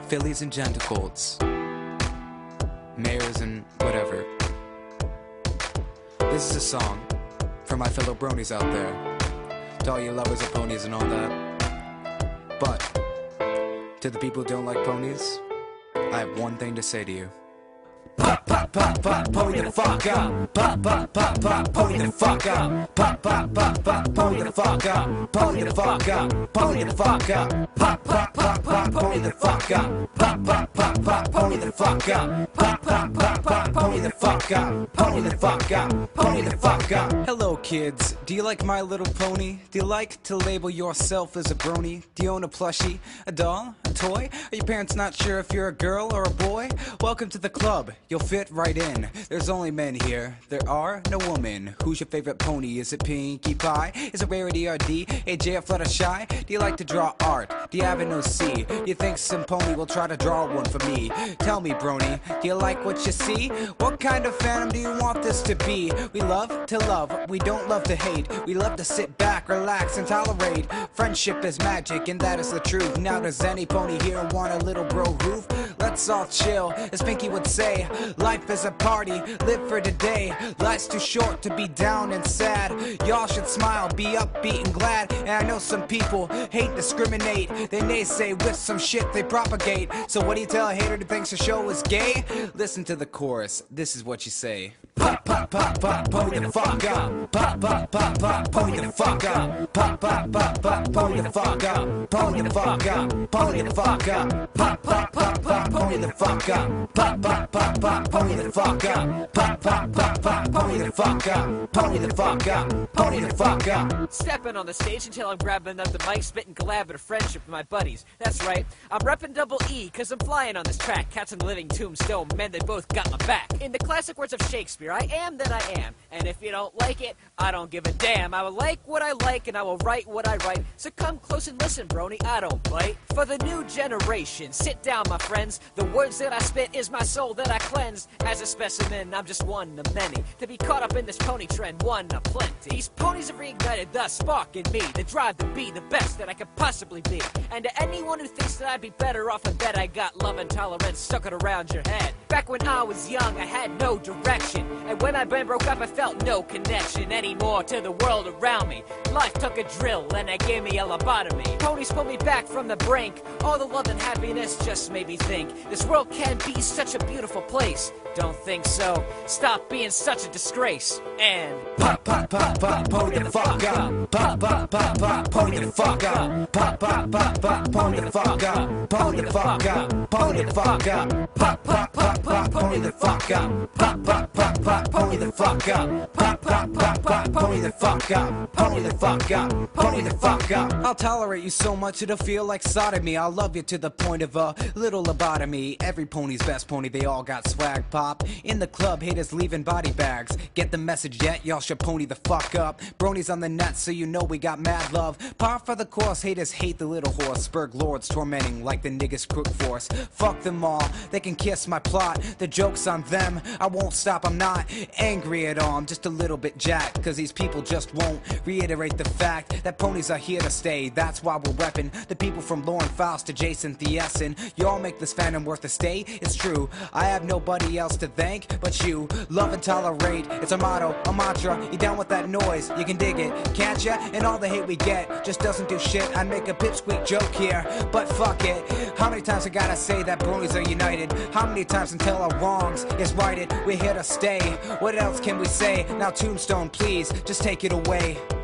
fillies and gentle-colts, mares and whatever. This is a song for my fellow bronies out there, to all you lovers of ponies and all that. But to the people who don't like ponies, I have one thing to say to you. Pop, pop, pop, pop, pony the fuck up. Pop, pop, pop, pop, pony the fuck up. Pop, pop, pop, pop, pony the fuck up. Pony the fuck up. Pony the fuck up. Pop, pop, pop, pop, pony the fuck up. Pop, pop, pop, pop, pony the fuck up. Pop, pop, pop, pop, pony the fuck up. Pony the fuck up. Pony the fuck up. Hello, kids. Do you like My Little Pony? Do you like to label yourself as a brony? Do you own a plushie, a doll, a toy? Are your parents not sure if you're a girl or a boy? Welcome to the club. You'll fit right in. There's only men here. There are no women. Who's your favorite pony? Is it Pinkie Pie? Is it Rarity or D? AJ or Fluttershy? Do you like to draw art? Do you have an OC? Do you think some pony will try to draw one for me? Tell me, brony, do you like what you see? What kind of phantom do you want this to be? We love to love. We don't love to hate. We love to sit back, relax, and tolerate. Friendship is magic, and that is the truth. Now does any pony here want a little bro roof? Let's all chill, as Pinkie would say. Life is a party, live for today. Life's too short to be down and sad. Y'all should smile, be upbeat and glad. And I know some people hate, discriminate. They naysay with some shit they propagate. So what do you tell a hater who thinks the show is gay? Listen to the chorus, this is what you say. Pop, pop, pop, pop, pony the fuck up. Pop, pop, pop, pop, pony the fuck up. Pop, pop, pop, pop, pony the fuck up. Pony the fuck up. Pony the fuck up. Pop, pop, pop, pop, pony the fuck up. Pop, pop, pop, pop, pony the fuck up. Pop, pop, pop, pop, pony the fuck up. Pony the fuck up. Pony the fuck up. Stepping on the stage until I'm grabbing up the mic, spitting collaborative friendship with my buddies. That's right, I'm repping double E, cause I'm flying on this track. Cats and living tombstone, men, they both got my back. In the classic words of Shakespeare, I am that I am. And if you don't like it, I don't give a damn. I will like what I like and I will write what I write. So come close and listen, brony, I don't bite. For the new generation, sit down, my friends. The words that I spit is my soul that I cleanse. As a specimen, I'm just one of many. To be caught up in this pony trend, one of plenty. These ponies have reignited the spark in me, the drive to be the best that I could possibly be. And to anyone who thinks that I'd be better off in bed, I got love and tolerance stuck it around your head. Back when I was young, I had no direction. And when my brain broke up, I felt no connection anymore to the world around me. Life took a drill and it gave me a lobotomy. Ponies pulled me back from the brink. All the love and happiness just made me think this world can be such a beautiful place. Don't think so? Stop being such a disgrace. And pop, pop, pop, pop, pony the fuck up. Pop, pop, pop, pop, pony the fuck up. Pop, pop, pop, pop, pony the fuck up. Pony the fuck up. Pony the fuck up. Pop, pop, pop, pop, pony the fuck up. Pop, pop, pop, pop, pony the fuck up. Pop, pop, pop, pop, pony the fuck up. Pony the fuck up. Pony the fuck up. I'll tolerate you so much it'll feel like sodomy. I'll love you to the point of a little lobotomy. Every pony's best pony, they all got swag pop. In the club, haters leaving body bags. Get the message yet? Y'all should pony the fuck up. Bronies on the net, so you know we got mad love. Par for the course, haters hate the little horse. Spurg lords tormenting like the niggas crook force. Fuck them all, they can kiss my plot. The joke's on them, I won't stop. I'm not angry at all, I'm just a little bit jacked. Cause these people just won't reiterate the fact that ponies are here to stay. That's why we're repping the people from Lauren Faust to Jason Thiessen. Y'all make this fandom worth a stay. It's true, I have nobody else to thank but you. Love and tolerate, it's a motto, a mantra. You down with that noise? You can dig it, can't ya? And all the hate we get just doesn't do shit. I'd make a pipsqueak joke here, but fuck it. How many times I gotta say that bronies are united? How many times until our wrongs is righted? We're here to stay. What else can we say? Now Tombstone, please, just take it away.